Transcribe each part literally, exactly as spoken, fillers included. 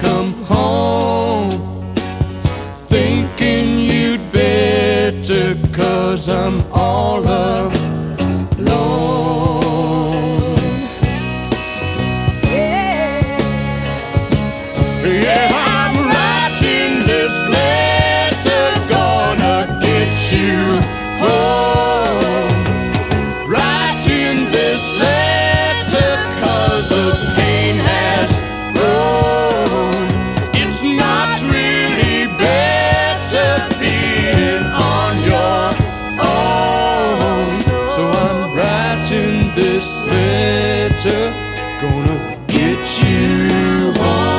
come home, thinking you'd better, 'cause I'm all alone. Yeah, I'm writing this letter, gonna get you home. Writing this letter 'cause the pain has grown. It's not really better being on your own. So I'm writing this letter, gonna get you home.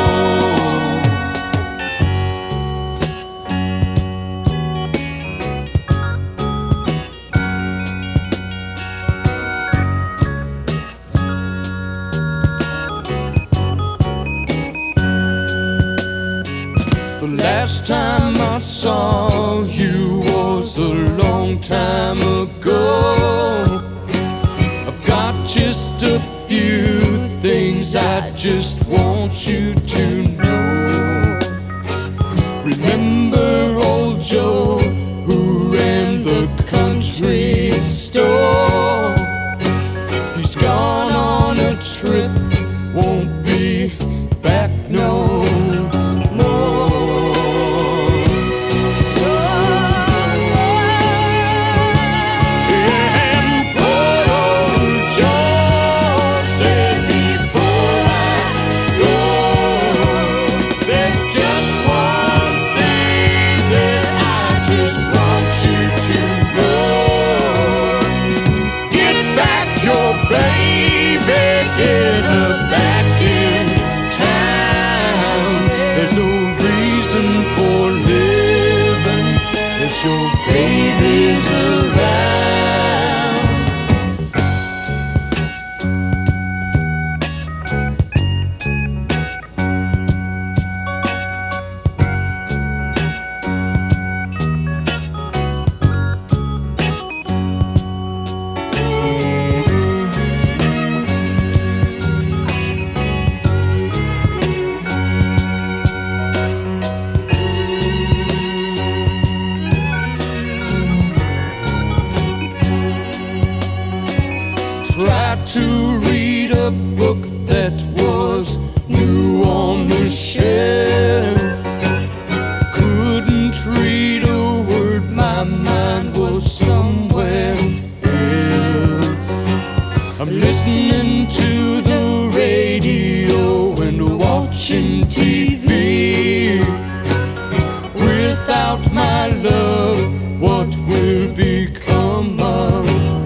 The last time I saw you was a long time ago. I've got just a few things I just want you to know. Remember old Joe who ran the country store? He's gone on a trip, won't be back no baby, get her back in town. There's no reason for living if your baby's around. Tried to read a book that was new on the shelf. Couldn't read a word, my mind was somewhere else. I'm listening to the radio and watching T V. Without my love, what will become of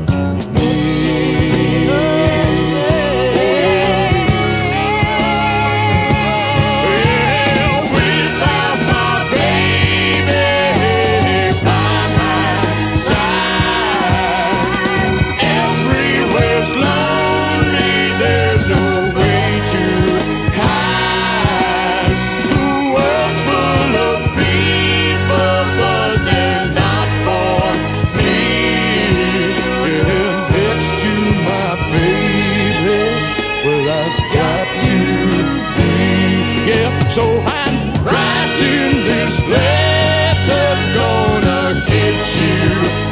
so I'm writing this letter, gonna get you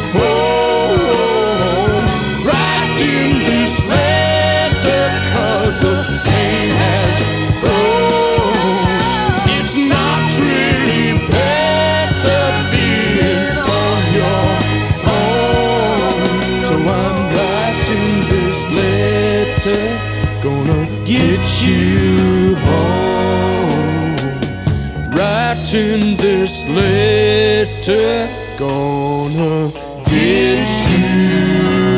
home. Writing this letter 'cause the pain has grown. It's not really better being on your own. So I'm writing this letter, gonna get you home. Writing this letter, gonna get you